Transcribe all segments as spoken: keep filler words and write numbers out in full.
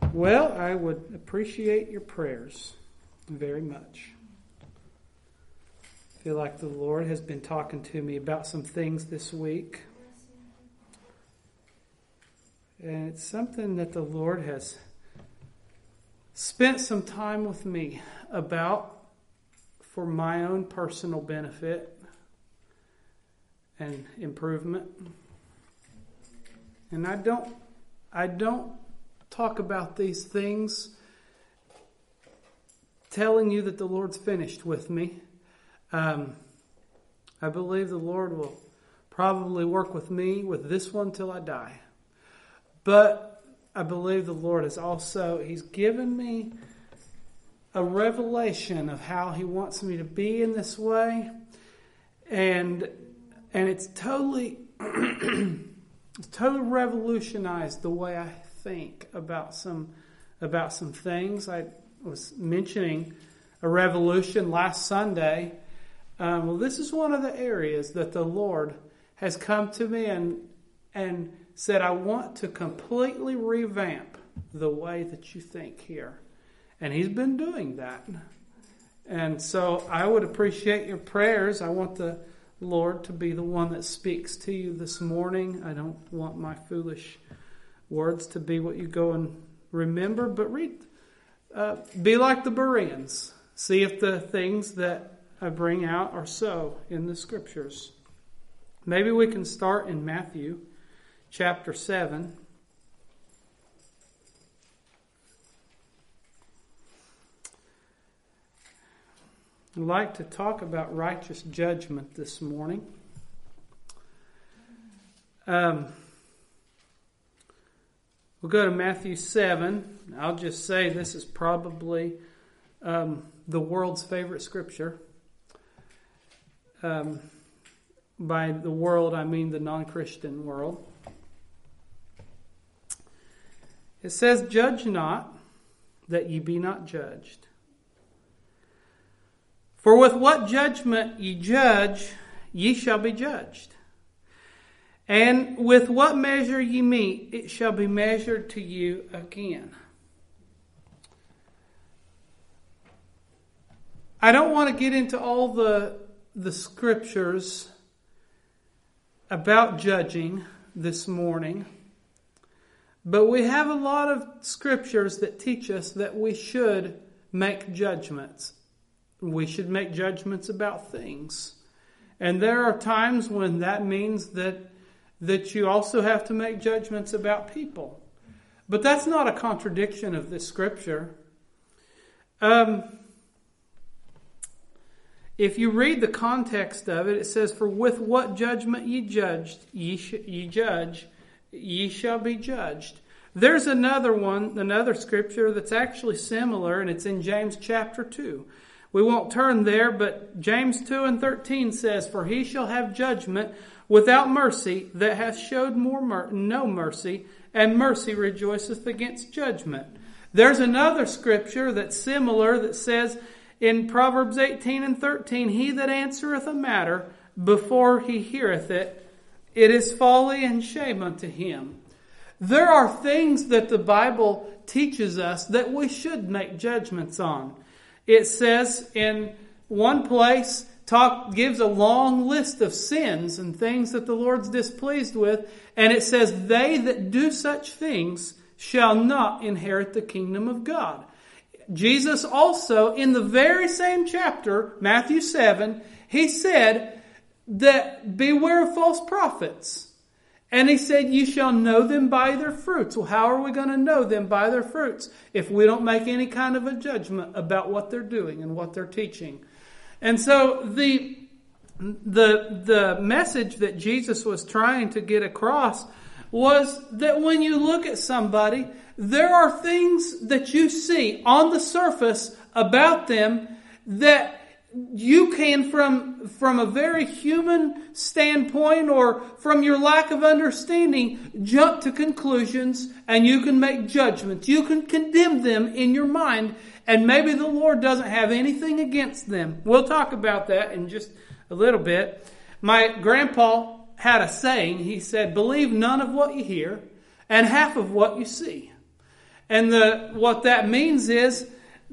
Well, I would appreciate your prayers very much. I feel like the Lord has been talking to me about some things this week. And it's something that the Lord has spent some time with me about for my own personal benefit and improvement. And I don't I don't talk about these things telling you that the Lord's finished with me. Um, I believe the Lord will probably work with me with this one till I die. But I believe the Lord has also, He's given me a revelation of how He wants me to be in this way. And and it's totally it's totally revolutionized the way I think about some about some things. I was mentioning a revolution last Sunday. Um, well, this is one of the areas that the Lord has come to me and and said, I want to completely revamp the way that you think here. And He's been doing that. And so I would appreciate your prayers. I want the Lord to be the one that speaks to you this morning. I don't want my foolish words to be what you go and remember, but read, uh, be like the Bereans. See if the things that I bring out are so in the Scriptures. Maybe we can start in Matthew chapter seven. I'd like to talk about righteous judgment this morning. Um, we'll go to Matthew seven. I'll just say this is probably um, the world's favorite scripture. Um, by the world, I mean the non-Christian world. It says, "Judge not, that ye be not judged. For with what judgment ye judge, ye shall be judged. And with what measure ye meet, it shall be measured to you again." I don't want to get into all the, the scriptures about judging this morning. But we have a lot of scriptures that teach us that we should make judgments. We should make judgments about things. And there are times when that means that that you also have to make judgments about people. But that's not a contradiction of this scripture. Um, if you read the context of it, it says, "For with what judgment ye judged, ye, sh- ye judge, ye shall be judged." There's another one, another scripture that's actually similar, and it's in James chapter two. We won't turn there, but James two and thirteen says, "For he shall have judgment without mercy that hath showed more mer- no mercy, and mercy rejoiceth against judgment." There's another scripture that's similar that says in Proverbs eighteen and thirteen, "He that answereth a matter before he heareth it, it is folly and shame unto him." There are things that the Bible teaches us that we should make judgments on. It says in one place, talk gives a long list of sins and things that the Lord's displeased with. And it says, "They that do such things shall not inherit the kingdom of God." Jesus also, in the very same chapter, Matthew seven, He said that beware of false prophets. And He said, "You shall know them by their fruits." Well, how are we going to know them by their fruits if we don't make any kind of a judgment about what they're doing and what they're teaching? And so the the the message that Jesus was trying to get across was that when you look at somebody, there are things that you see on the surface about them that you can, from, from a very human standpoint or from your lack of understanding, jump to conclusions and you can make judgments. You can condemn them in your mind, and maybe the Lord doesn't have anything against them. We'll talk about that in just a little bit. My grandpa had a saying. He said, "Believe none of what you hear and half of what you see." And the what that means is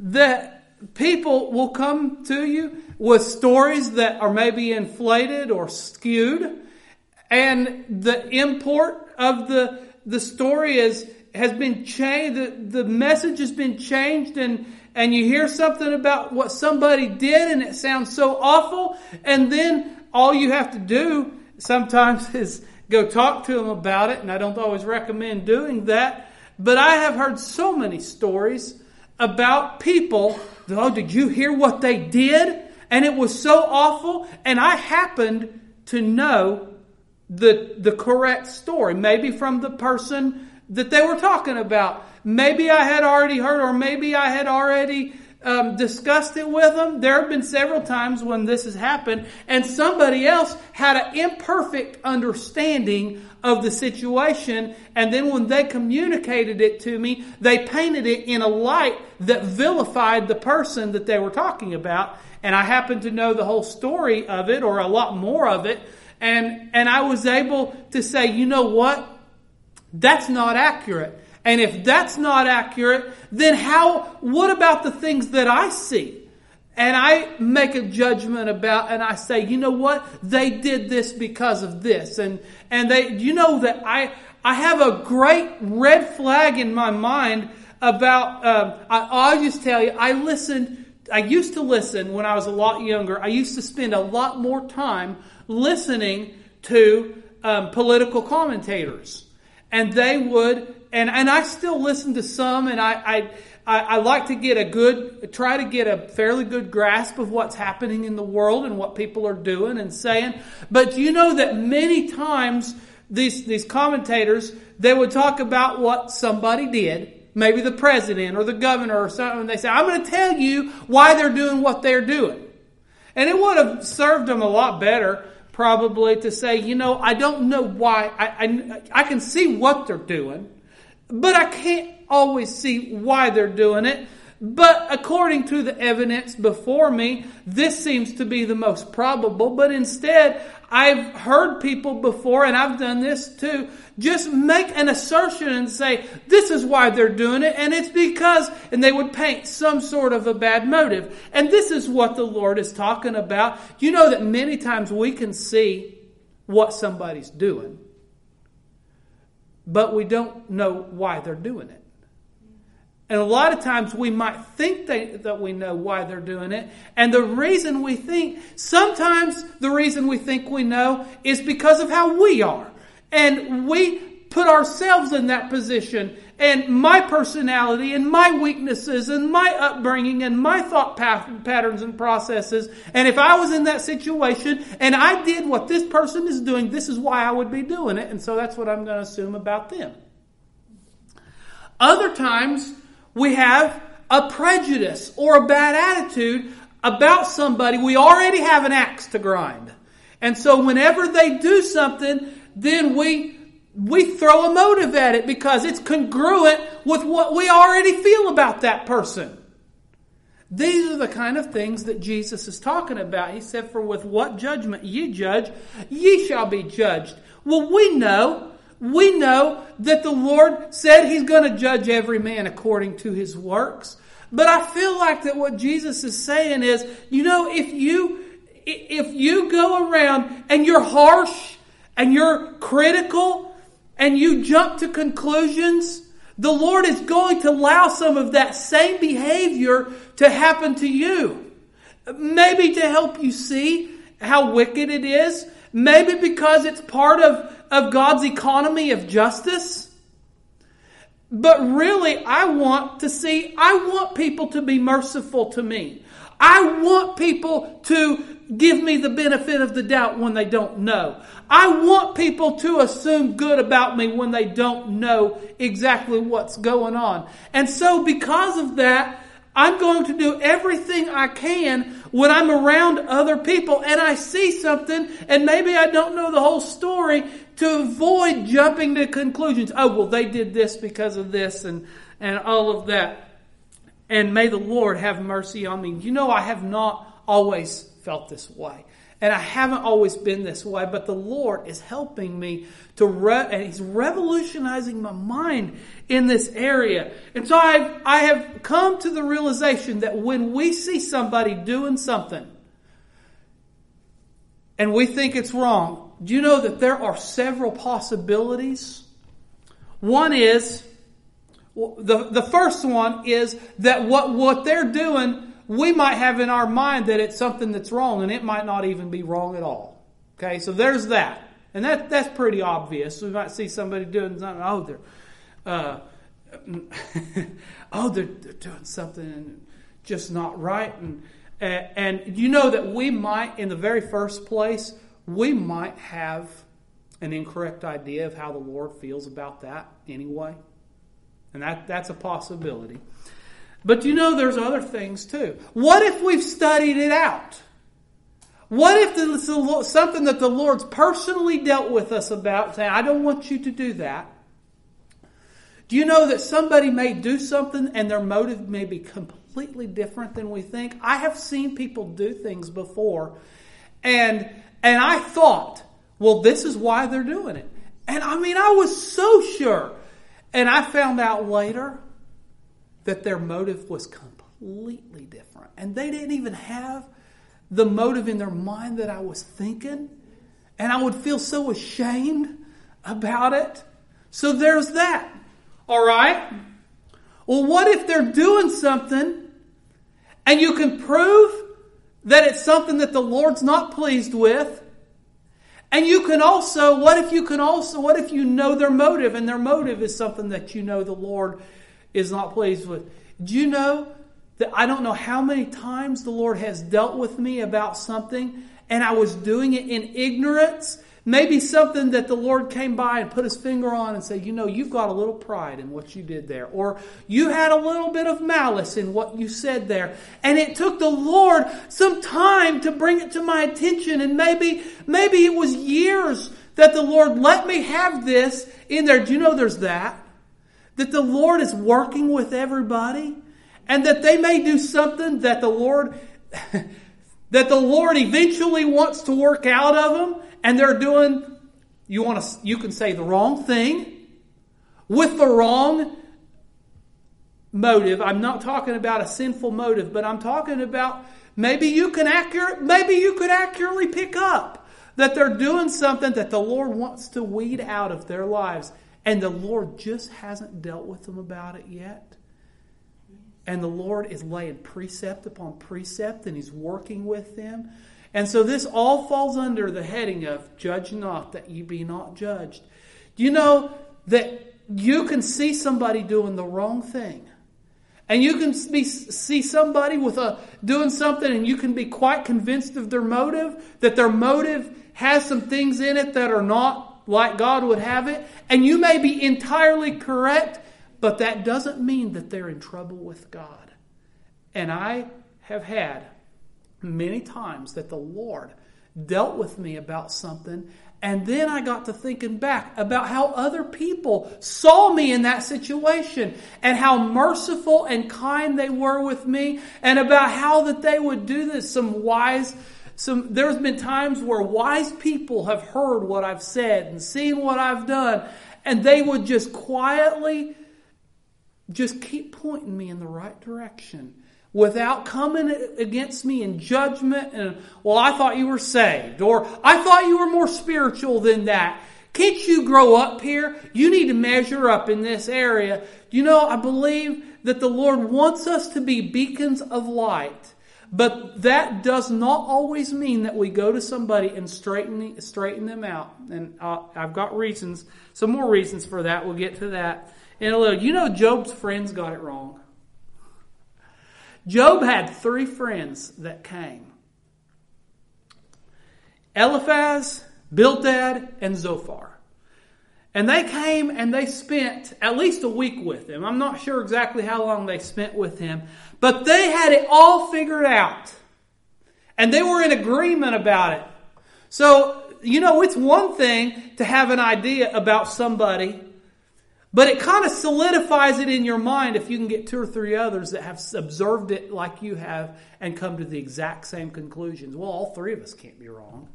that people will come to you with stories that are maybe inflated or skewed. And the import of the, the story is, has been changed. The, the message has been changed, and, and you hear something about what somebody did and it sounds so awful. And then all you have to do sometimes is go talk to them about it. And I don't always recommend doing that. But I have heard so many stories about people. Oh, did you hear what they did? And it was so awful. And I happened to know the the correct story. Maybe from the person that they were talking about. Maybe I had already heard, or maybe I had already um, discussed it with them. There have been several times when this has happened, and somebody else had an imperfect understanding of the situation, and then when they communicated it to me, they painted it in a light that vilified the person that they were talking about, and I happened to know the whole story of it, or a lot more of it, and and I was able to say, you know what? That's not accurate. And if that's not accurate, then how, what about the things that I see? And I make a judgment about, and I say, you know what? They did this because of this. And, and they, you know that I, I have a great red flag in my mind about, um, I, I'll just tell you, I listened, I used to listen when I was a lot younger. I used to spend a lot more time listening to um, political commentators. And they would, and, and I still listen to some, and I, I, I, I like to get a good, try to get a fairly good grasp of what's happening in the world and what people are doing and saying. But you know that many times these, these commentators, they would talk about what somebody did, maybe the president or the governor or something, and they say, I'm going to tell you why they're doing what they're doing. And it would have served them a lot better probably to say, you know, I don't know why. I, I, I can see what they're doing, but I can't always see why they're doing it. But according to the evidence before me, this seems to be the most probable. But instead, I've heard people before, and I've done this too, just make an assertion and say, this is why they're doing it, and it's because, and they would paint some sort of a bad motive. And this is what the Lord is talking about. You know that many times we can see what somebody's doing, but we don't know why they're doing it. And a lot of times we might think they, that we know why they're doing it. And the reason we think, sometimes the reason we think we know is because of how we are. And we put ourselves in that position. And my personality and my weaknesses and my upbringing and my thought path, patterns and processes. And if I was in that situation and I did what this person is doing, this is why I would be doing it. And so that's what I'm going to assume about them. Other times, we have a prejudice or a bad attitude about somebody. We already have an axe to grind. And so whenever they do something, then we we throw a motive at it because it's congruent with what we already feel about that person. These are the kind of things that Jesus is talking about. He said, for with what judgment ye judge, ye shall be judged. Well, we know We know that the Lord said He's going to judge every man according to his works. But I feel like that what Jesus is saying is, you know, if you, if you go around and you're harsh and you're critical and you jump to conclusions, the Lord is going to allow some of that same behavior to happen to you. Maybe to help you see how wicked it is. Maybe because it's part of of God's economy of justice. But really, I want to see, I want people to be merciful to me. I want people to give me the benefit of the doubt when they don't know. I want people to assume good about me when they don't know exactly what's going on. And so because of that, I'm going to do everything I can when I'm around other people and I see something and maybe I don't know the whole story, to avoid jumping to conclusions. Oh, well, they did this because of this and, and all of that. And may the Lord have mercy on me. You know, I have not always felt this way. And I haven't always been this way, but the Lord is helping me to, re- and He's revolutionizing my mind in this area. And so I've, I have come to the realization that when we see somebody doing something and we think it's wrong, do you know that there are several possibilities? One is, the, the first one is that what, what they're doing, we might have in our mind that it's something that's wrong, and it might not even be wrong at all. Okay, so there's that. And that that's pretty obvious. We might see somebody doing something, oh, they're, uh, oh, they're, they're doing something just not right. And, and you know that we might, in the very first place, we might have an incorrect idea of how the Lord feels about that anyway. And that that's a possibility. But you know there's other things too. What if we've studied it out? What if it's something that the Lord's personally dealt with us about, saying, I don't want you to do that? Do you know that somebody may do something and their motive may be completely different than we think? I have seen people do things before, and and I thought, well, this is why they're doing it. And I mean, I was so sure. And I found out later that their motive was completely different. And they didn't even have the motive in their mind that I was thinking. And I would feel so ashamed about it. So there's that. All right? Well, what if they're doing something and you can prove that it's something that the Lord's not pleased with? And you can also, what if you can also, what if you know their motive, and their motive is something that you know the Lord is not pleased with? Do you know that I don't know how many times the Lord has dealt with me about something and I was doing it in ignorance? Maybe something that the Lord came by and put His finger on and said, you know, you've got a little pride in what you did there. Or you had a little bit of malice in what you said there. And it took the Lord some time to bring it to my attention. And maybe, maybe it was years that the Lord let me have this in there. Do you know there's that? That the Lord is working with everybody. And that they may do something that the Lord, that the Lord eventually wants to work out of them. And they're doing, you want to, you can say the wrong thing with the wrong motive. I'm not talking about a sinful motive, but I'm talking about maybe you can accurate, maybe you could accurately pick up that they're doing something that the Lord wants to weed out of their lives. And the Lord just hasn't dealt with them about it yet. And the Lord is laying precept upon precept and He's working with them. And so this all falls under the heading of judge not that you be not judged. Do you know that you can see somebody doing the wrong thing? And you can be, see somebody with a doing something and you can be quite convinced of their motive, that their motive has some things in it that are not like God would have it. And you may be entirely correct, but that doesn't mean that they're in trouble with God. And I have had many times that the Lord dealt with me about something, and then I got to thinking back about how other people saw me in that situation and how merciful and kind they were with me, and about how that they would do this. Some wise, some there's been times where wise people have heard what I've said and seen what I've done, and they would just quietly just keep pointing me in the right direction, without coming against me in judgment and, well, I thought you were saved, or I thought you were more spiritual than that. Can't you grow up here? You need to measure up in this area. You know, I believe that the Lord wants us to be beacons of light, but that does not always mean that we go to somebody and straighten, straighten them out. And uh, I've got reasons, some more reasons for that. We'll get to that in a little. You know, Job's friends got it wrong. Job had three friends that came. Eliphaz, Bildad, and Zophar. And they came and they spent at least a week with him. I'm not sure exactly how long they spent with him, but they had it all figured out. And they were in agreement about it. So, you know, it's one thing to have an idea about somebody, But it kind of solidifies it in your mind if you can get two or three others that have observed it like you have and come to the exact same conclusions. Well, all three of us can't be wrong.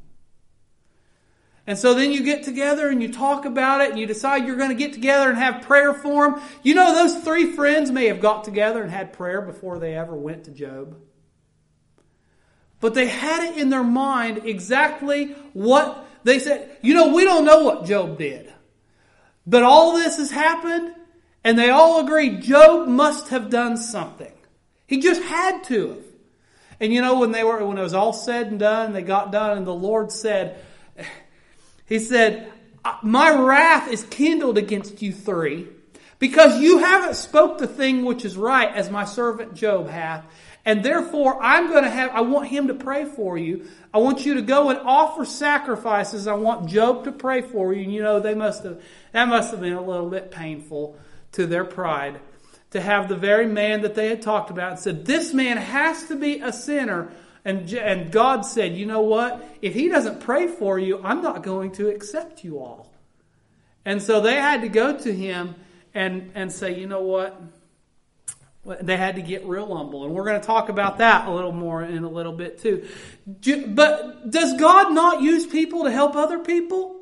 And so then you get together and you talk about it and you decide you're going to get together and have prayer for them. You know, those three friends may have got together and had prayer before they ever went to Job. But they had it in their mind exactly what they said. You know, we don't know what Job did. But all this has happened and they all agree Job must have done something. He just had to have. And you know, when they were when it was all said and done, they got done and the Lord said, He said, my wrath is kindled against you three, because you haven't spoke the thing which is right, as my servant Job hath. And therefore, I'm going to have, I want him to pray for you. I want you to go and offer sacrifices. I want Job to pray for you. And you know, they must have, that must have been a little bit painful to their pride to have the very man that they had talked about and said, this man has to be a sinner. And, and God said, you know what? If he doesn't pray for you, I'm not going to accept you all. And so they had to go to him and, and say, you know what? They had to get real humble. And we're going to talk about that a little more in a little bit too. But does God not use people to help other people?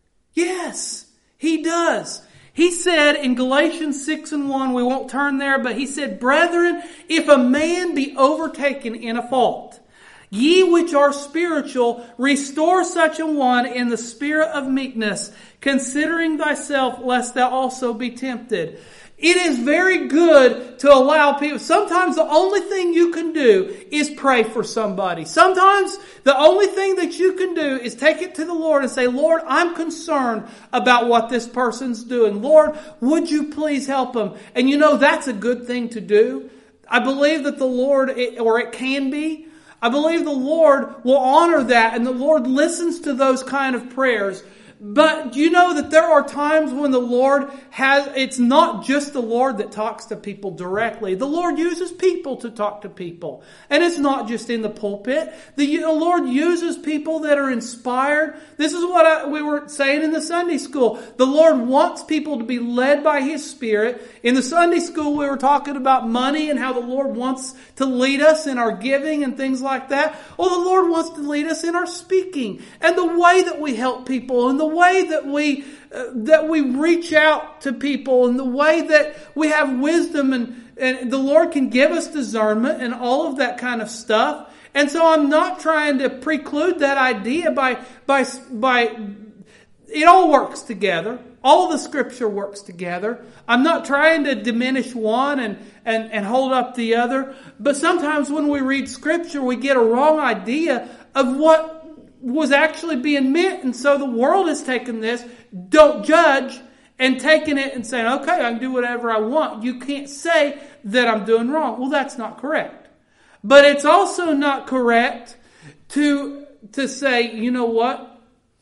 Yes, He does. He said in Galatians six and one, we won't turn there, but He said, brethren, if a man be overtaken in a fault, ye which are spiritual, restore such a one in the spirit of meekness, considering thyself, lest thou also be tempted. It is very good to allow people. Sometimes the only thing you can do is pray for somebody. Sometimes the only thing that you can do is take it to the Lord and say, Lord, I'm concerned about what this person's doing. Lord, would you please help them? And you know, that's a good thing to do. I believe that the Lord, or it can be, I believe the Lord will honor that, and the Lord listens to those kind of prayers. But do you know that there are times when the Lord has, it's not just the Lord that talks to people directly. The Lord uses people to talk to people. And it's not just in the pulpit. The, the Lord uses people that are inspired. This is what I, we were saying in the Sunday school. The Lord wants people to be led by His Spirit. In the Sunday school, we were talking about money and how the Lord wants to lead us in our giving and things like that. Well, the Lord wants to lead us in our speaking and the way that we help people and the way that we uh, that we reach out to people and the way that we have wisdom and, and the Lord can give us discernment and all of that kind of stuff. And so I'm not trying to preclude that idea by by by it all works together. All the Scripture works together. I'm not trying to diminish one and, and, and hold up the other. But sometimes when we read Scripture, we get a wrong idea of what was actually being meant. And so the world has taken this, don't judge, and taken it and saying, okay, I can do whatever I want. You can't say that I'm doing wrong. Well, that's not correct. But it's also not correct to, to say, you know what?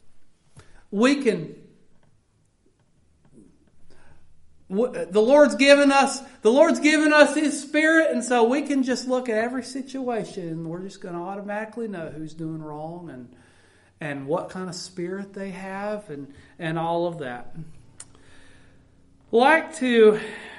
We can... The Lord's given us, the Lord's given us His Spirit, and so we can just look at every situation and we're just going to automatically know who's doing wrong and and what kind of spirit they have and, and all of that. Like to,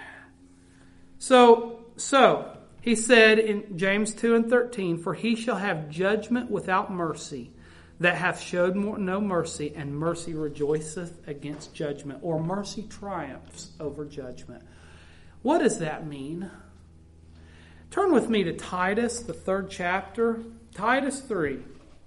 so, so, he said in James two and thirteen, for he shall have judgment without mercy, that hath showed more, no mercy, and mercy rejoiceth against judgment, or mercy triumphs over judgment. What does that mean? Turn with me to Titus, the third chapter, Titus three.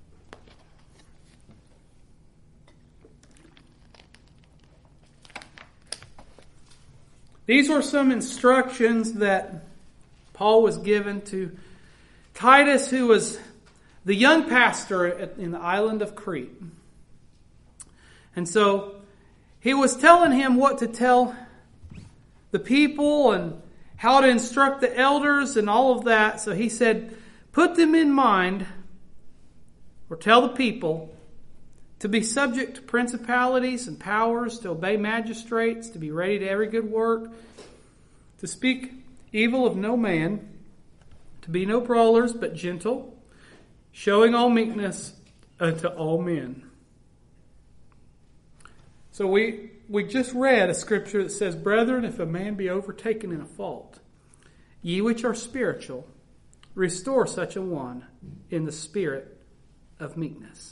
These were some instructions that Paul was given to Titus, who was the young pastor in the island of Crete. And so he was telling him what to tell the people and how to instruct the elders and all of that. So he said, put them in mind, or tell the people, to be subject to principalities and powers, to obey magistrates, to be ready to every good work, to speak evil of no man, to be no brawlers, but gentle, showing all meekness unto all men. So we we just read a scripture that says, "Brethren, if a man be overtaken in a fault, ye which are spiritual, restore such a one in the spirit of meekness."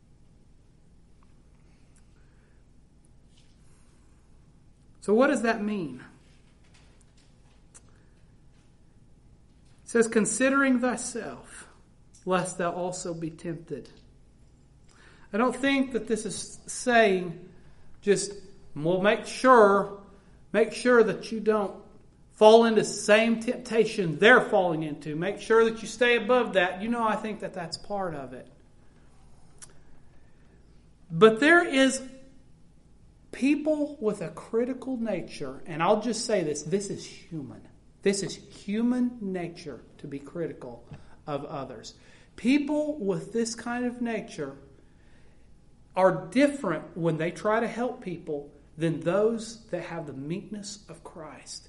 So what does that mean? It says, "Considering thyself, lest thou also be tempted." I don't think that this is saying just, well, make sure, make sure that you don't fall into the same temptation they're falling into. Make sure that you stay above that. You know, I think that that's part of it. But there is people with a critical nature, and I'll just say this, this is human. This is human nature to be critical of others. People with this kind of nature are different when they try to help people than those that have the meekness of Christ.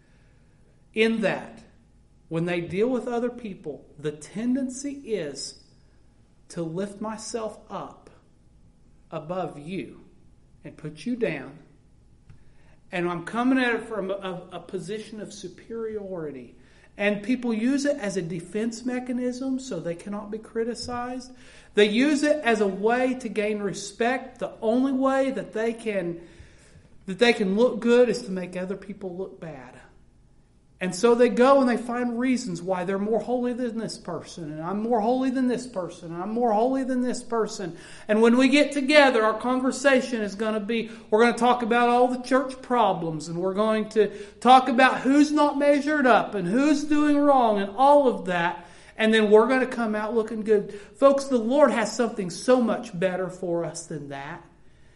In that, when they deal with other people, the tendency is to lift myself up above you and put you down. And I'm coming at it from a, a position of superiority. And people use it as a defense mechanism so they cannot be criticized. They use it as a way to gain respect. The only way that they can that they can look good is to make other people look bad. And so they go and they find reasons why they're more holy than this person, and I'm more holy than this person, and I'm more holy than this person. And when we get together, our conversation is going to be, we're going to talk about all the church problems, and we're going to talk about who's not measured up and who's doing wrong and all of that. And then we're going to come out looking good. Folks, the Lord has something so much better for us than that.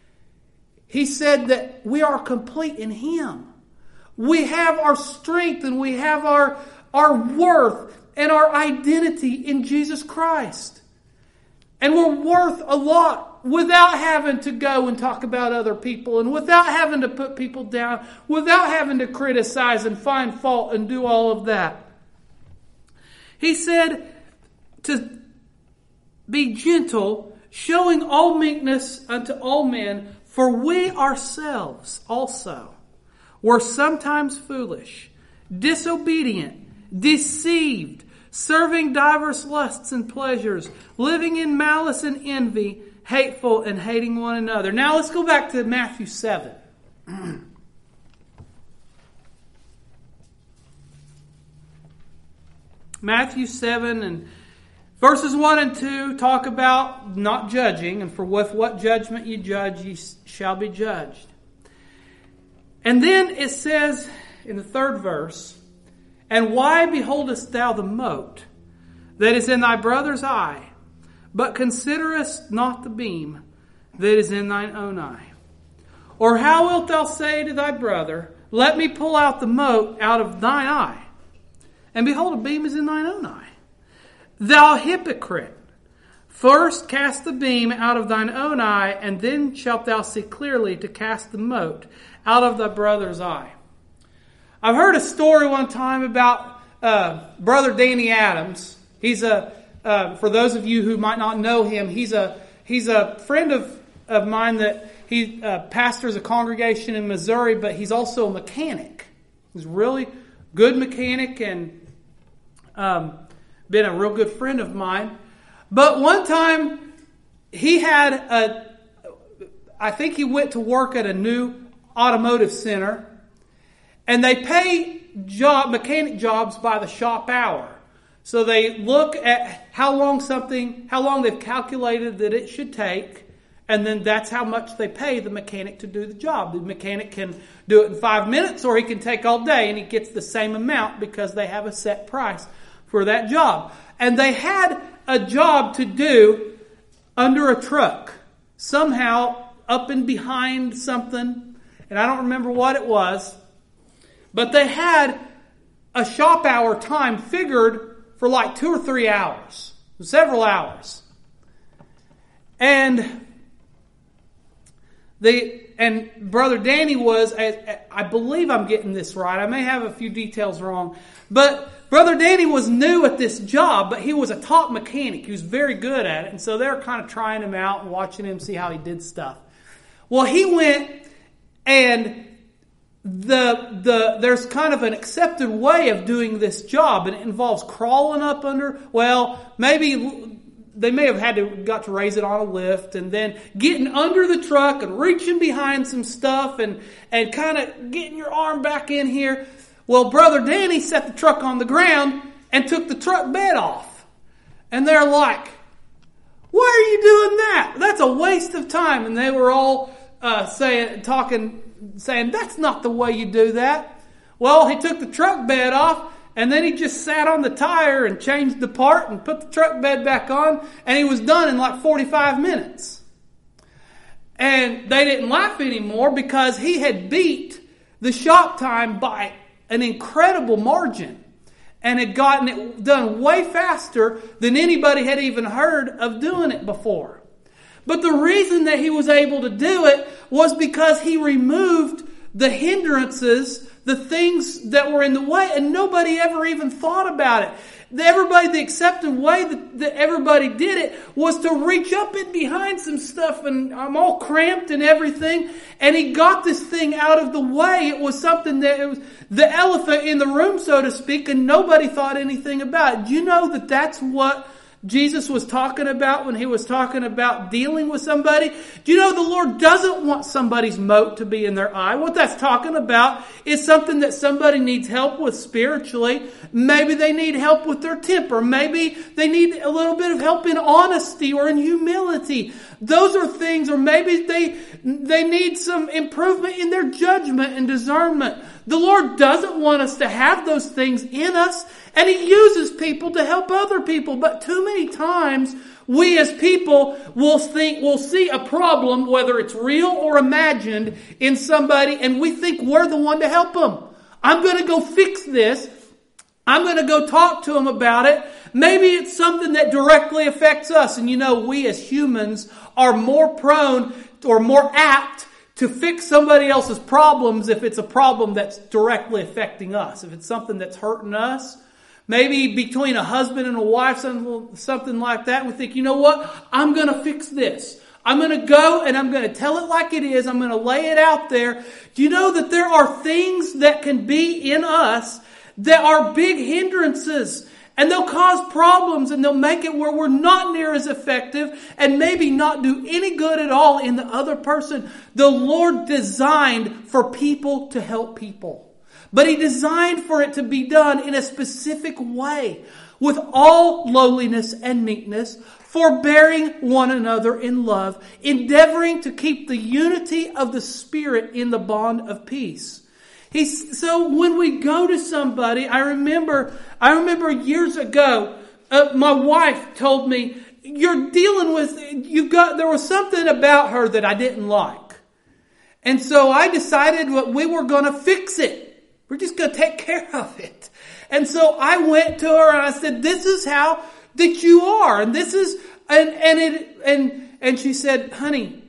He said that we are complete in Him. We have our strength and we have our, our worth and our identity in Jesus Christ. And we're worth a lot without having to go and talk about other people and without having to put people down, without having to criticize and find fault and do all of that. He said to be gentle, showing all meekness unto all men, for we ourselves also were sometimes foolish, disobedient, deceived, serving divers lusts and pleasures, living in malice and envy, hateful and hating one another. Now let's go back to Matthew seven. Matthew seven and verses one and two talk about not judging, and for with what judgment you judge, ye shall be judged. And then it says in the third verse, "And why beholdest thou the mote that is in thy brother's eye, but considerest not the beam that is in thine own eye? Or how wilt thou say to thy brother, Let me pull out the mote out of thine eye, and behold, a beam is in thine own eye? Thou hypocrite, first cast the beam out of thine own eye, and then shalt thou see clearly to cast the mote out of thy brother's eye." I've heard a story one time about uh, Brother Danny Adams. He's a, uh, for those of you who might not know him, he's a he's a friend of, of mine that he uh, pastors a congregation in Missouri, but he's also a mechanic. He's a really good mechanic and um, been a real good friend of mine. But one time he had a, I think he went to work at a new automotive center, and they pay job mechanic jobs by the shop hour. So they look at how long something, how long they've calculated that it should take, and then that's how much they pay the mechanic to do the job. The mechanic can do it in five minutes, or he can take all day, and he gets the same amount because they have a set price for that job. And they had a job to do under a truck, somehow up and behind something. And I don't remember what it was. But they had a shop hour time figured for like two or three hours. Several hours. And the and Brother Danny was, I believe I'm getting this right. I may have a few details wrong. But Brother Danny was new at this job, but he was a top mechanic. He was very good at it. And so they were kind of trying him out and watching him see how he did stuff. Well, he went And the the there's kind of an accepted way of doing this job, and it involves crawling up under, well, maybe they may have had to got to raise it on a lift, and then getting under the truck and reaching behind some stuff and, and kind of getting your arm back in here. Well, Brother Danny set the truck on the ground and took the truck bed off. And they're like, why are you doing that? That's a waste of time. And they were all uh, saying, talking, saying, that's not the way you do that. Well, he took the truck bed off, and then he just sat on the tire and changed the part and put the truck bed back on, and he was done in like forty-five minutes. And they didn't laugh anymore because he had beat the shop time by an incredible margin and had gotten it done way faster than anybody had even heard of doing it before. But the reason that he was able to do it was because he removed the hindrances, the things that were in the way, and nobody ever even thought about it. Everybody, the accepted way that, that everybody did it was to reach up in behind some stuff, and I'm all cramped and everything, and he got this thing out of the way. It was something that, it was the elephant in the room, so to speak, and nobody thought anything about it. Do you know that that's what Jesus was talking about when he was talking about dealing with somebody? Do you know the Lord doesn't want somebody's mote to be in their eye? What that's talking about is something that somebody needs help with spiritually. Maybe they need help with their temper. Maybe they need a little bit of help in honesty or in humility. Those are things, or maybe they they need some improvement in their judgment and discernment. The Lord doesn't want us to have those things in us, and He uses people to help other people. But too many times, we as people will think, will see a problem, whether it's real or imagined, in somebody, and we think we're the one to help them. I'm going to go fix this. I'm going to go talk to them about it. Maybe it's something that directly affects us. And you know, we as humans are more prone or more apt to fix somebody else's problems if it's a problem that's directly affecting us. If it's something that's hurting us, maybe between a husband and a wife, something, something like that, we think, you know what? I'm going to fix this. I'm going to go and I'm going to tell it like it is. I'm going to lay it out there. Do you know that there are things that can be in us that are big hindrances? And they'll cause problems, and they'll make it where we're not near as effective and maybe not do any good at all in the other person. The Lord designed for people to help people. But He designed for it to be done in a specific way, with all lowliness and meekness, forbearing one another in love, endeavoring to keep the unity of the Spirit in the bond of peace. He's, so when we go to somebody, I remember, I remember years ago, uh, my wife told me, you're dealing with, you've got, there was something about her that I didn't like. And so I decided what we were going to fix it. We're just going to take care of it. And so I went to her and I said, this is how that you are. And this is, and, and it, and, and she said, honey,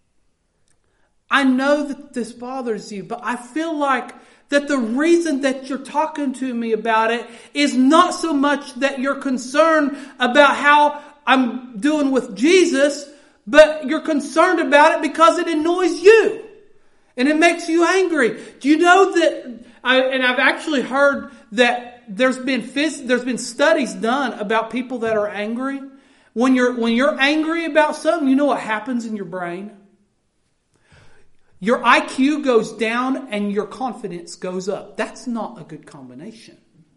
I know that this bothers you, but I feel like that the reason that you're talking to me about it is not so much that you're concerned about how I'm doing with Jesus, but you're concerned about it because it annoys you and it makes you angry. Do you know that, I, and I've actually heard that there's been phys, there's been studies done about people that are angry. When you're, when you're angry about something, you know what happens in your brain? Your I Q goes down and your confidence goes up. That's not a good combination.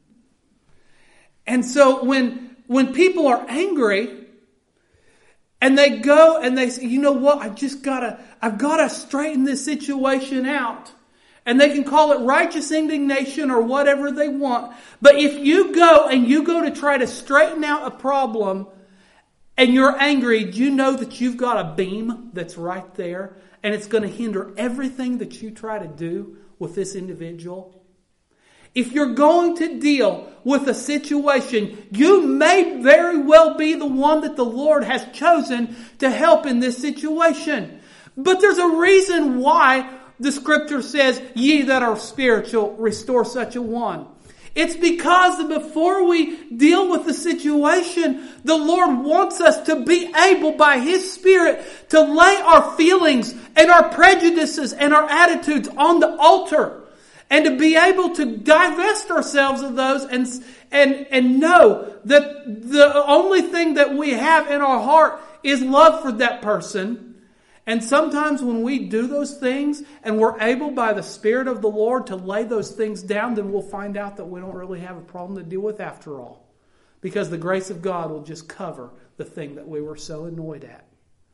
And so when, when people are angry and they go and they say, you know what, I just gotta, I've gotta straighten this situation out. And they can call it righteous indignation or whatever they want. But if you go and you go to try to straighten out a problem and you're angry, do you know that you've got a beam that's right there? And it's going to hinder everything that you try to do with this individual. If you're going to deal with a situation, you may very well be the one that the Lord has chosen to help in this situation. But there's a reason why the Scripture says, ye that are spiritual, restore such a one. It's because before we deal with the situation, the Lord wants us to be able by His Spirit to lay our feelings and our prejudices and our attitudes on the altar and to be able to divest ourselves of those and, and, and know that the only thing that we have in our heart is love for that person. And sometimes when we do those things and we're able by the Spirit of the Lord to lay those things down, then we'll find out that we don't really have a problem to deal with after all. Because the grace of God will just cover the thing that we were so annoyed at.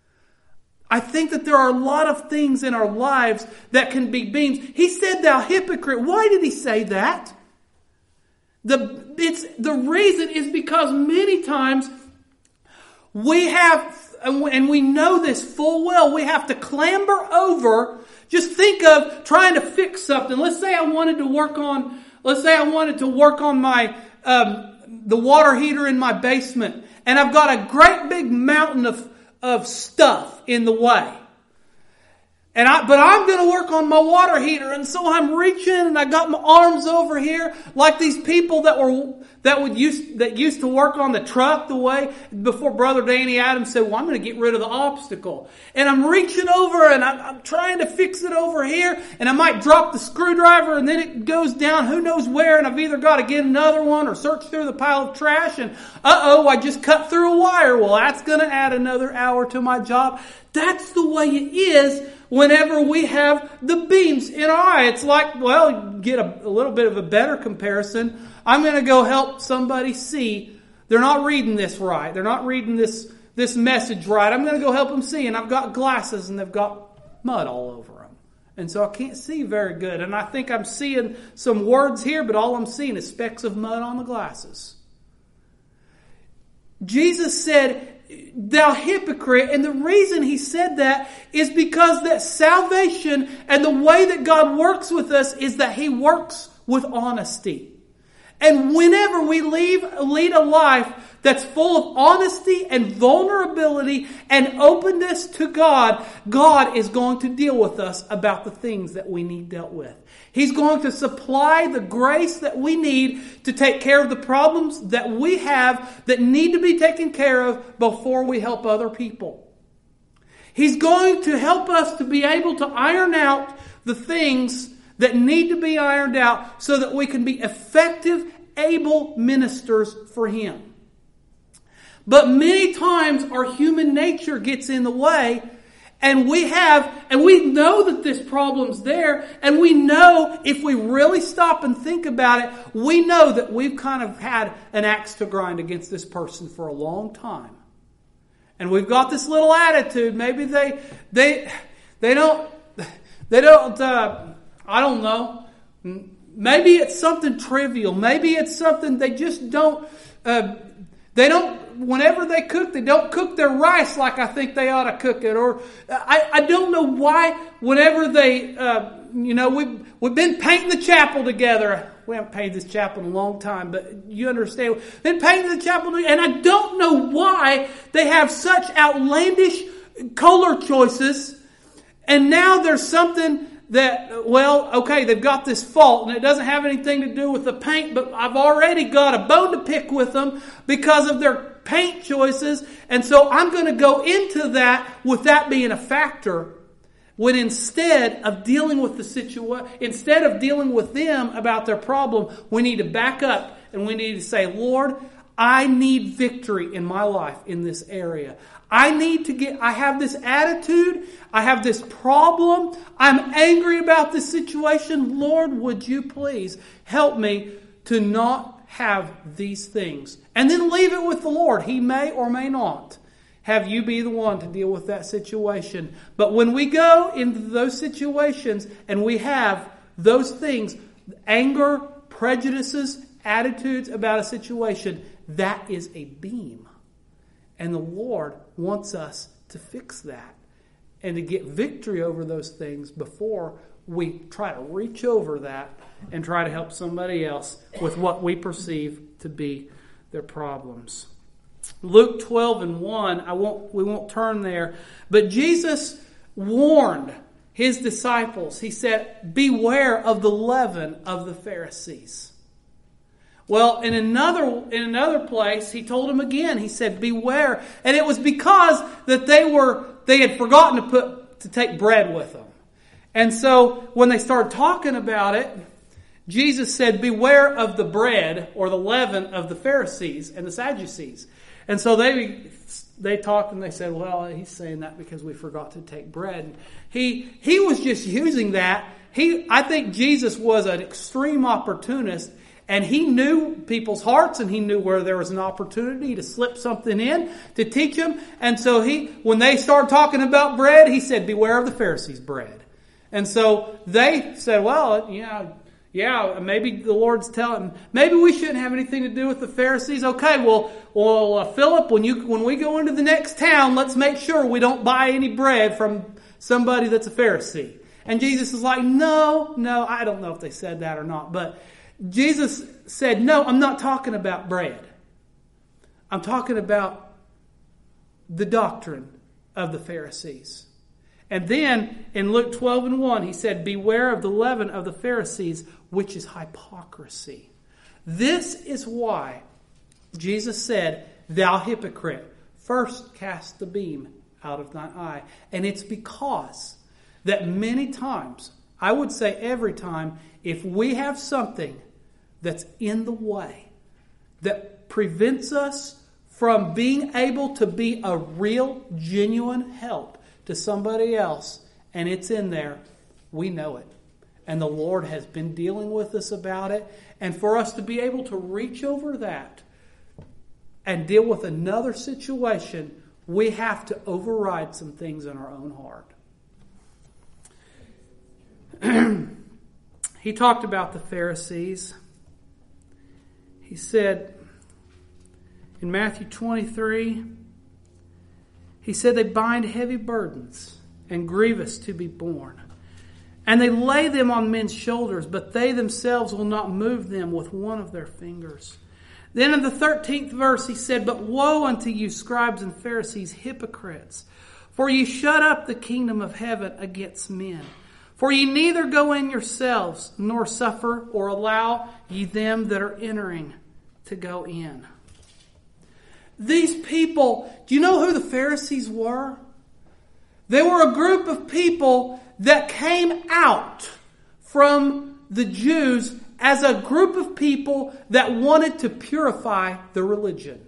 I think that there are a lot of things in our lives that can be beams. He said, "Thou hypocrite." Why did He say that? The, it's, the reason is because many times we have... and we know this full well, we have to clamber over. Just think of trying to fix something. Let's say I wanted to work on, let's say I wanted to work on my, um, the water heater in my basement. And I've got a great big mountain of, of stuff in the way. And I, but I'm going to work on my water heater. And so I'm reaching and I got my arms over here like these people that were, that would use, that used to work on the truck the way before Brother Danny Adams said, "Well, I'm going to get rid of the obstacle." And I'm reaching over and I'm, I'm trying to fix it over here. And I might drop the screwdriver and then it goes down who knows where. And I've either got to get another one or search through the pile of trash. And uh-oh, I just cut through a wire. Well, that's going to add another hour to my job. That's the way it is whenever we have the beams in our eye. It's like, well, get a, a little bit of a better comparison. I'm going to go help somebody see. They're not reading this right. They're not reading this, this message right. I'm going to go help them see. And I've got glasses and they've got mud all over them. And so I can't see very good. And I think I'm seeing some words here, but all I'm seeing is specks of mud on the glasses. Jesus said, "Thou hypocrite," and the reason He said that is because that salvation and the way that God works with us is that He works with honesty. And whenever we leave, lead a life that's full of honesty and vulnerability and openness to God, God is going to deal with us about the things that we need dealt with. He's going to supply the grace that we need to take care of the problems that we have that need to be taken care of before we help other people. He's going to help us to be able to iron out the things that need to be ironed out so that we can be effective, able ministers for Him. But many times our human nature gets in the way, and we have, and we know that this problem's there, and we know if we really stop and think about it, we know that we've kind of had an axe to grind against this person for a long time. And we've got this little attitude. Maybe they, they, they don't, they don't, uh, I don't know. Maybe it's something trivial. Maybe it's something they just don't, uh, they don't, whenever they cook, they don't cook their rice like I think they ought to cook it. Or I, I don't know why whenever they, uh, you know, we've, we've been painting the chapel together. We haven't painted this chapel in a long time, but you understand. We've been painting the chapel together, and I don't know why they have such outlandish color choices. And now there's something that, well, okay, they've got this fault and it doesn't have anything to do with the paint, but I've already got a bone to pick with them because of their paint choices. And so I'm going to go into that with that being a factor, when instead of dealing with the situation, instead of dealing with them about their problem, we need to back up and we need to say, Lord, I need victory in my life in this area. I need to get, I have this attitude. I have this problem. I'm angry about this situation. Lord, would you please help me to not have these things? And then leave it with the Lord. He may or may not have you be the one to deal with that situation. But when we go into those situations and we have those things, anger, prejudices, attitudes about a situation, that is a beam. And the Lord wants us to fix that and to get victory over those things before we try to reach over that and try to help somebody else with what we perceive to be their problems. Luke twelve and one, I won't, we won't turn there, but Jesus warned His disciples. He said, beware of the leaven of the Pharisees. Well, in another in another place, he told them again. He said, "Beware." And it was because that they were they had forgotten to put to take bread with them. And so when they started talking about it, Jesus said, "Beware of the bread," or the leaven of the Pharisees and the Sadducees. And so they they talked and they said, "Well, he's saying that because we forgot to take bread." He he was just using that. He I think Jesus was an extreme opportunist. And he knew people's hearts, and he knew where there was an opportunity to slip something in to teach them. And so he, when they started talking about bread, he said, "Beware of the Pharisees' bread." And so they said, "Well, yeah, yeah, maybe the Lord's telling, maybe we shouldn't have anything to do with the Pharisees." Okay, well, well, uh, Philip, when you when we go into the next town, let's make sure we don't buy any bread from somebody that's a Pharisee. And Jesus is like, "No, no, I don't know if they said that or not, but." Jesus said, "No, I'm not talking about bread. I'm talking about the doctrine of the Pharisees." And then in Luke twelve and one, he said, "Beware of the leaven of the Pharisees, which is hypocrisy." This is why Jesus said, "Thou hypocrite, first cast the beam out of thine eye." And it's because that many times, I would say every time, if we have something that's in the way, that prevents us from being able to be a real, genuine help to somebody else, and it's in there, we know it. And the Lord has been dealing with us about it. And for us to be able to reach over that and deal with another situation, we have to override some things in our own heart. He talked about the Pharisees. He said in Matthew twenty-three, he said, "They bind heavy burdens and grievous to be borne. And they lay them on men's shoulders, but they themselves will not move them with one of their fingers." Then in the thirteenth verse he said, "But woe unto you, scribes and Pharisees, hypocrites! For ye shut up the kingdom of heaven against men. For ye neither go in yourselves, nor suffer or allow ye them that are entering to go in." These people, do you know who the Pharisees were? They were a group of people that came out from the Jews as a group of people that wanted to purify the religion.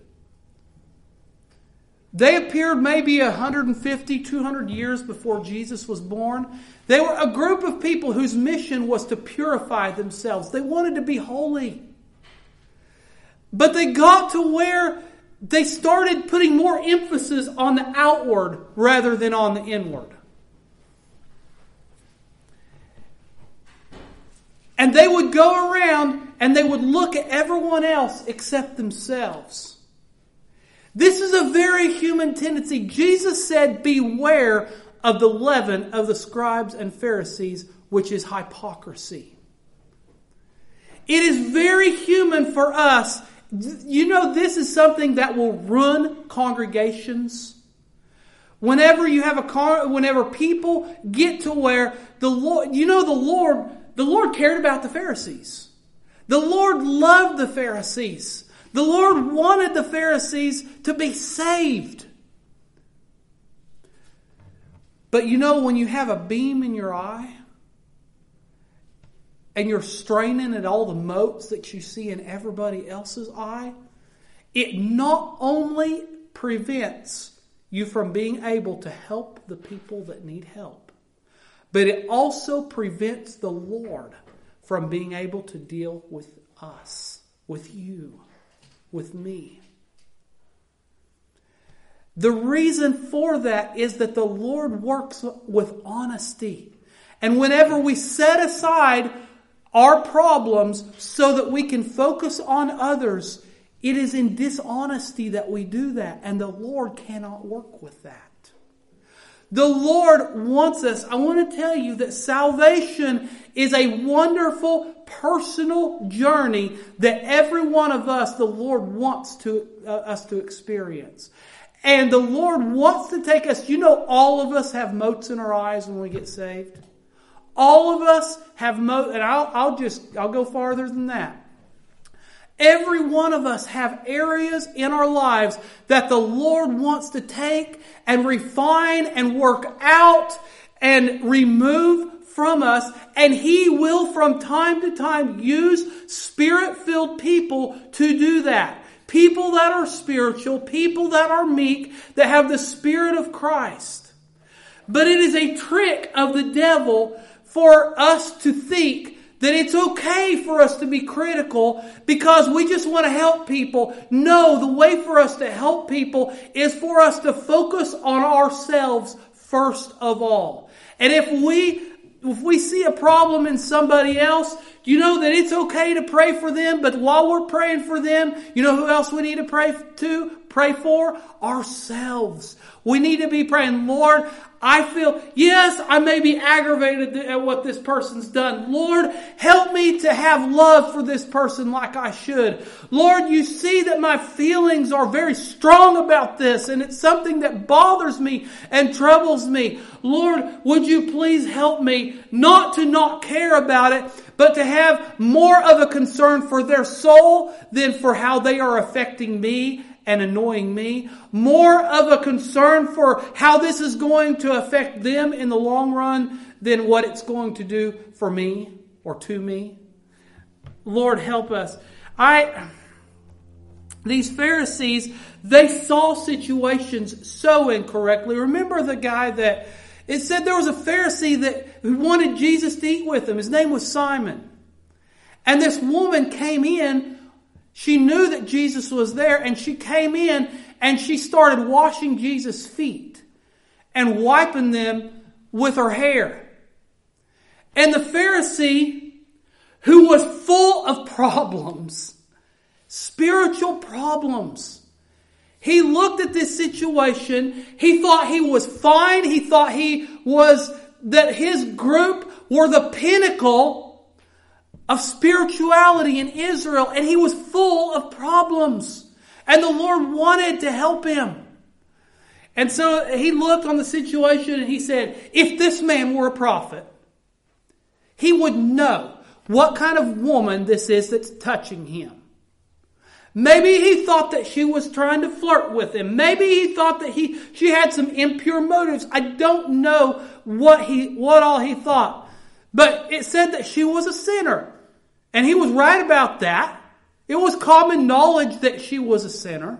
They appeared maybe one hundred fifty, two hundred years before Jesus was born. They were a group of people whose mission was to purify themselves. They wanted to be holy. But they got to where they started putting more emphasis on the outward rather than on the inward. And they would go around and they would look at everyone else except themselves. This is a very human tendency. Jesus said, "Beware of the leaven of the scribes and Pharisees, which is hypocrisy." It is very human for us. You know, this is something that will ruin congregations. Whenever you have a con- whenever people get to where the Lord, you know, the Lord, the Lord cared about the Pharisees. The Lord loved the Pharisees. The Lord wanted the Pharisees to be saved. But you know, when you have a beam in your eye and you're straining at all the motes that you see in everybody else's eye, it not only prevents you from being able to help the people that need help, but it also prevents the Lord from being able to deal with us, with you, with me. The reason for that is that the Lord works with honesty. And whenever we set aside our problems so that we can focus on others, it is in dishonesty that we do that. And the Lord cannot work with that. The Lord wants us. I want to tell you that salvation is a wonderful personal journey that every one of us, the Lord wants to uh, us to experience. And the Lord wants to take us. You know, all of us have motes in our eyes when we get saved. All of us have motes, and I'll, I'll just, I'll go farther than that. Every one of us have areas in our lives that the Lord wants to take and refine and work out and remove from us. And He will from time to time use Spirit-filled people to do that. People that are spiritual, people that are meek, that have the Spirit of Christ. But it is a trick of the devil for us to think that it's okay for us to be critical because we just want to help people. No, the way for us to help people is for us to focus on ourselves first of all. And if we if we see a problem in somebody else, you know that it's okay to pray for them, but while we're praying for them, you know who else we need to pray to? Pray for? Ourselves. We need to be praying, Lord, I feel, yes, I may be aggravated at what this person's done. Lord, help me to have love for this person like I should. Lord, you see that my feelings are very strong about this and it's something that bothers me and troubles me. Lord, would you please help me not to not care about it, but to have more of a concern for their soul than for how they are affecting me and annoying me. More of a concern for how this is going to affect them in the long run than what it's going to do for me or to me. Lord, help us. I, these Pharisees, they saw situations so incorrectly. Remember the guy that, it said there was a Pharisee that who wanted Jesus to eat with him. His name was Simon. And this woman came in. She knew that Jesus was there, and she came in and she started washing Jesus' feet and wiping them with her hair. And the Pharisee, who was full of problems, spiritual problems, he looked at this situation. He thought he was fine. He thought he was, that his group were the pinnacle of spirituality in Israel, and he was full of problems. And the Lord wanted to help him. And so he looked on the situation and he said, if this man were a prophet, he would know what kind of woman this is that's touching him. Maybe he thought that she was trying to flirt with him. Maybe he thought that he she had some impure motives. I don't know what he what all he thought. But it said that she was a sinner. And he was right about that. It was common knowledge that she was a sinner.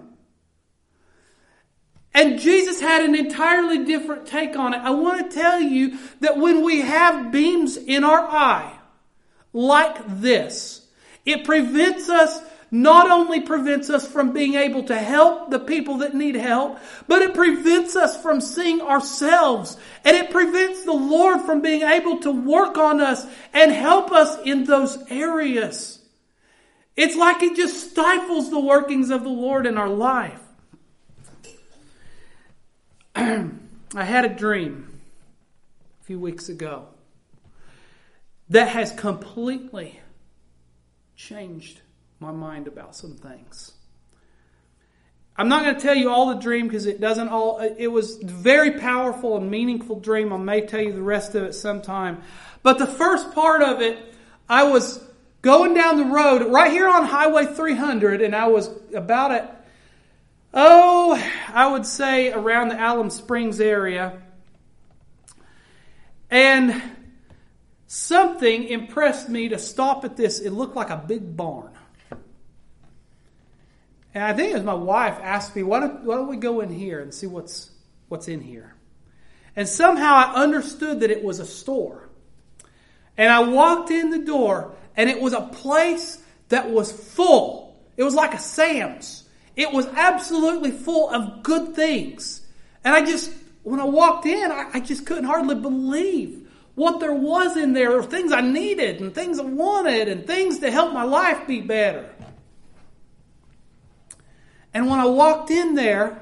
And Jesus had an entirely different take on it. I want to tell you that when we have beams in our eye like this, it prevents us, not only prevents us from being able to help the people that need help, but it prevents us from seeing ourselves. And it prevents the Lord from being able to work on us and help us in those areas. It's like it just stifles the workings of the Lord in our life. I had a dream a few weeks ago that has completely changed my mind about some things. I'm not going to tell you all the dream because it doesn't all, it was a very powerful and meaningful dream. I may tell you the rest of it sometime. But the first part of it, I was going down the road right here on Highway three hundred, and I was about at, oh, I would say around the Alum Springs area. And something impressed me to stop at this. It looked like a big barn. And I think it was my wife asked me, why don't, why don't we go in here and see what's what's in here? And somehow I understood that it was a store. And I walked in the door, and it was a place that was full. It was like a Sam's. It was absolutely full of good things. And I just, when I walked in, I, I just couldn't hardly believe what there was in there. There were things I needed and things I wanted and things to help my life be better. And when I walked in there,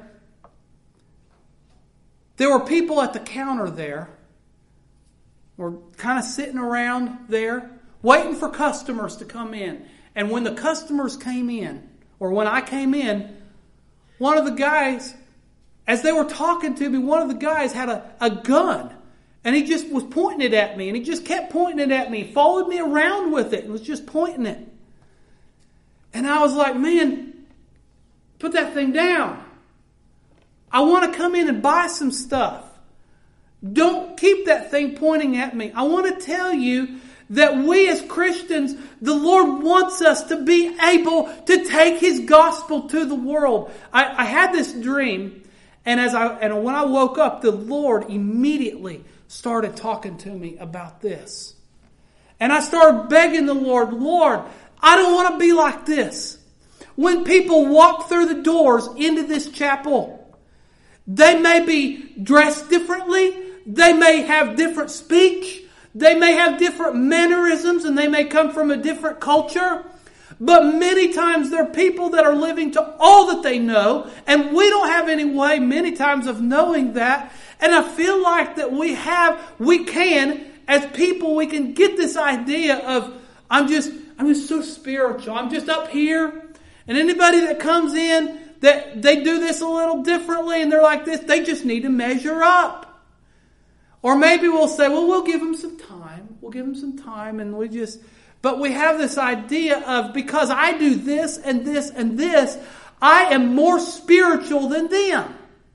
there were people at the counter there. Were kind of sitting around there, waiting for customers to come in. And when the customers came in, or when I came in, one of the guys, as they were talking to me, one of the guys had a, a gun. And he just was pointing it at me. And he just kept pointing it at me. Followed me around with it and was just pointing it. And I, I was like, man, put that thing down. I want to come in and buy some stuff. Don't keep that thing pointing at me. I want to tell you that we as Christians, the Lord wants us to be able to take His gospel to the world. I, I had this dream, and as I and when I woke up, the Lord immediately started talking to me about this. And I started begging the Lord, Lord, I don't want to be like this. When people walk through the doors into this chapel, they may be dressed differently. They may have different speech. They may have different mannerisms, and they may come from a different culture. But many times they're people that are living to all that they know. And we don't have any way many times of knowing that. And I feel like that we have, we can, as people, we can get this idea of, I'm just, I'm just so spiritual. I'm just up here. And anybody that comes in, that they do this a little differently and they're like this, they just need to measure up. Or maybe we'll say, well, we'll give them some time. We'll give them some time and we just... But we have this idea of, because I do this and this and this, I am more spiritual than them.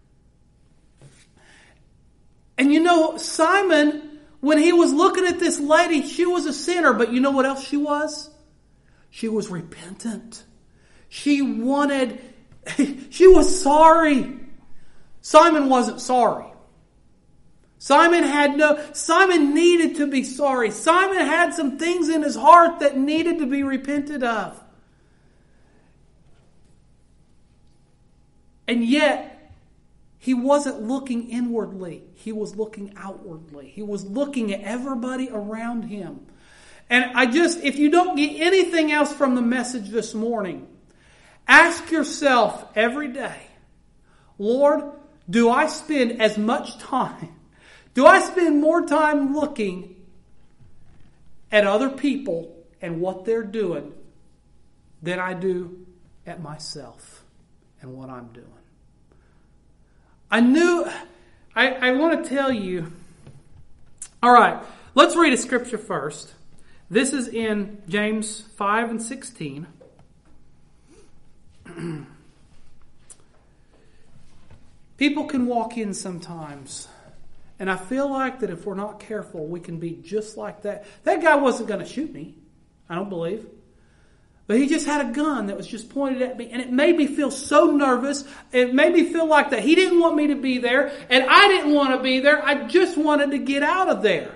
And you know, Simon, when he was looking at this lady, she was a sinner. But you know what else she was? She was repentant. She wanted... She was sorry. Simon wasn't sorry. Simon had no, Simon needed to be sorry. Simon had some things in his heart that needed to be repented of. And yet, he wasn't looking inwardly. He was looking outwardly. He was looking at everybody around him. And I just, if you don't get anything else from the message this morning, ask yourself every day, Lord, do I spend as much time Do I spend more time looking at other people and what they're doing than I do at myself and what I'm doing? I knew, I, I want to tell you, all right, let's read a scripture first. This is in James five and sixteen. People can walk in sometimes. And I feel like that if we're not careful, we can be just like that. That guy wasn't going to shoot me, I don't believe. But he just had a gun that was just pointed at me. And it made me feel so nervous. It made me feel like that he didn't want me to be there. And I didn't want to be there. I just wanted to get out of there.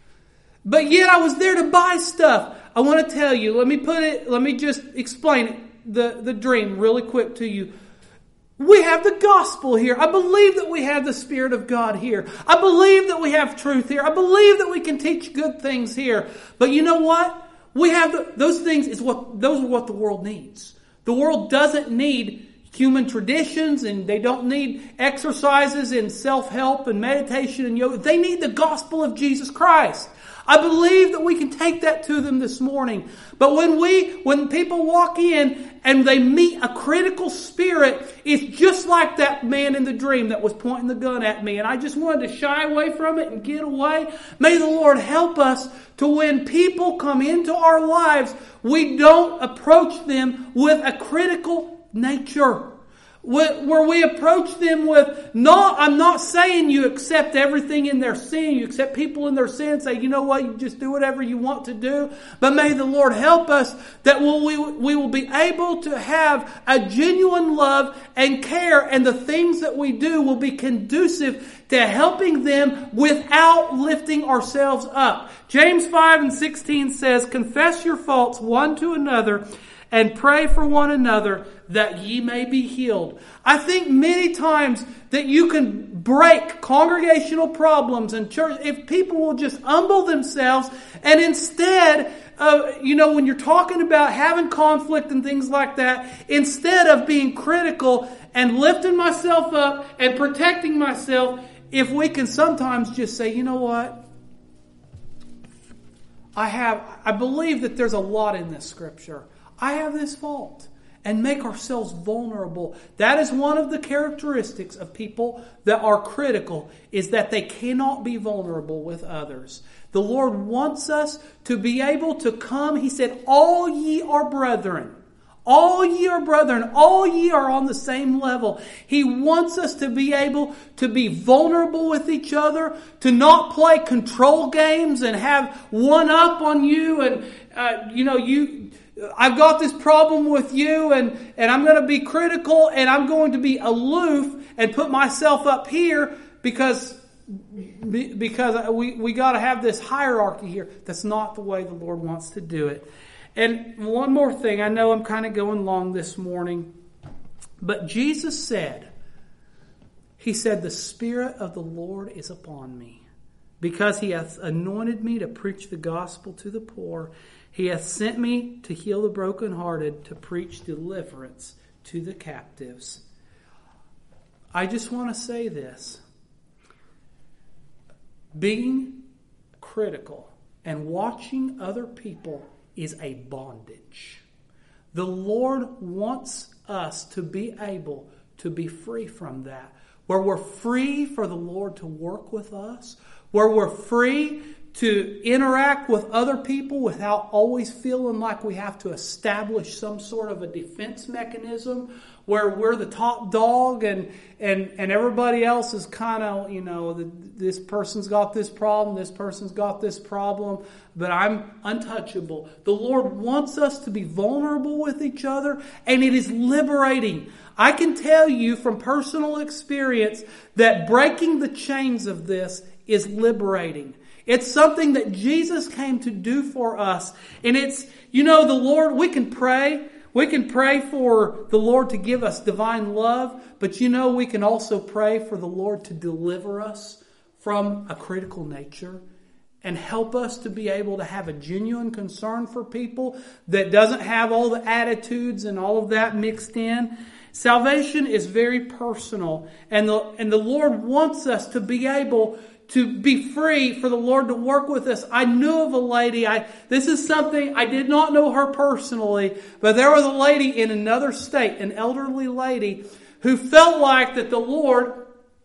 But yet I was there to buy stuff. I want to tell you, let me put it, let me just explain it, the, the dream really quick to you. We have the gospel here. I believe that we have the Spirit of God here. I believe that we have truth here. I believe that we can teach good things here. But you know what? We have the, those things is what those are what the world needs. The world doesn't need human traditions, and they don't need exercises in self-help and meditation and yoga. They need the gospel of Jesus Christ. I believe that we can take that to them this morning. But when we, when people walk in and they meet a critical spirit, it's just like that man in the dream that was pointing the gun at me. And I just wanted to shy away from it and get away. May the Lord help us to, when people come into our lives, we don't approach them with a critical nature. Where we approach them with, no, I'm not saying you accept everything in their sin. You accept people in their sin and say, you know what, you just do whatever you want to do. But may the Lord help us that we, we will be able to have a genuine love and care, and the things that we do will be conducive to helping them without lifting ourselves up. James five and sixteen says, confess your faults one to another and pray for one another that ye may be healed. I think many times that you can break congregational problems and church if people will just humble themselves, and instead of, you know, when you're talking about having conflict and things like that, instead of being critical and lifting myself up and protecting myself, if we can sometimes just say, you know what? I have, I believe that there's a lot in this scripture. I have this fault. And make ourselves vulnerable. That is one of the characteristics of people that are critical, is that they cannot be vulnerable with others. The Lord wants us to be able to come. He said, all ye are brethren. All ye are brethren. All ye are on the same level. He wants us to be able to be vulnerable with each other, to not play control games and have one up on you and, uh, you know, you, I've got this problem with you and, and I'm going to be critical and I'm going to be aloof and put myself up here because, because we, we got to have this hierarchy here. That's not the way the Lord wants to do it. And one more thing, I know I'm kind of going long this morning, but Jesus said, He said, the Spirit of the Lord is upon me, because He hath anointed me to preach the gospel to the poor. He hath sent me to heal the brokenhearted, to preach deliverance to the captives. I just want to say this. Being critical and watching other people is a bondage. The Lord wants us to be able to be free from that. Where we're free for the Lord to work with us. Where we're free to interact with other people without always feeling like we have to establish some sort of a defense mechanism. Where we're the top dog and and, and everybody else is kind of, you know, the, this person's got this problem, this person's got this problem, but I'm untouchable. The Lord wants us to be vulnerable with each other, and it is liberating. I can tell you from personal experience that breaking the chains of this is liberating. It's something that Jesus came to do for us. And it's, you know, the Lord, we can pray. We can pray for the Lord to give us divine love. But you know, we can also pray for the Lord to deliver us from a critical nature and help us to be able to have a genuine concern for people that doesn't have all the attitudes and all of that mixed in. Salvation is very personal. And the, and the Lord wants us to be able to be free for the Lord to work with us. I knew of a lady, I this is something, I did not know her personally, but there was a lady in another state, an elderly lady, who felt like that the Lord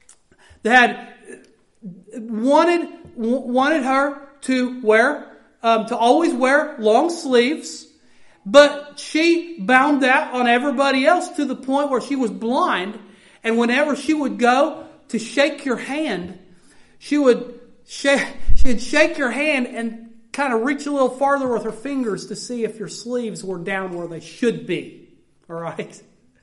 had wanted, wanted her to wear, um, to always wear long sleeves, but she bound that on everybody else to the point where she was blind, and whenever she would go to shake your hand, She would shake, she'd shake your hand and kind of reach a little farther with her fingers to see if your sleeves were down where they should be. All right?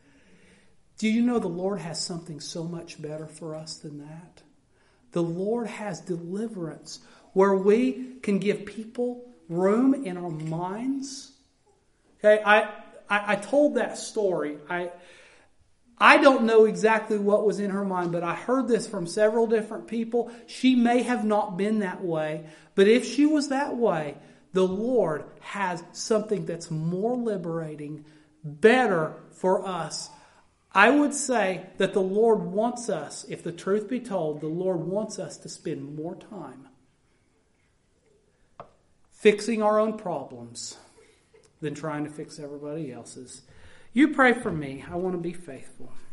Do you know the Lord has something so much better for us than that? The Lord has deliverance where we can give people room in our minds. Okay, I I, I told that story. I. I don't know exactly what was in her mind, but I heard this from several different people. She may have not been that way, but if she was that way, the Lord has something that's more liberating, better for us. I would say that the Lord wants us, if the truth be told, the Lord wants us to spend more time fixing our own problems than trying to fix everybody else's. You pray for me. I want to be faithful.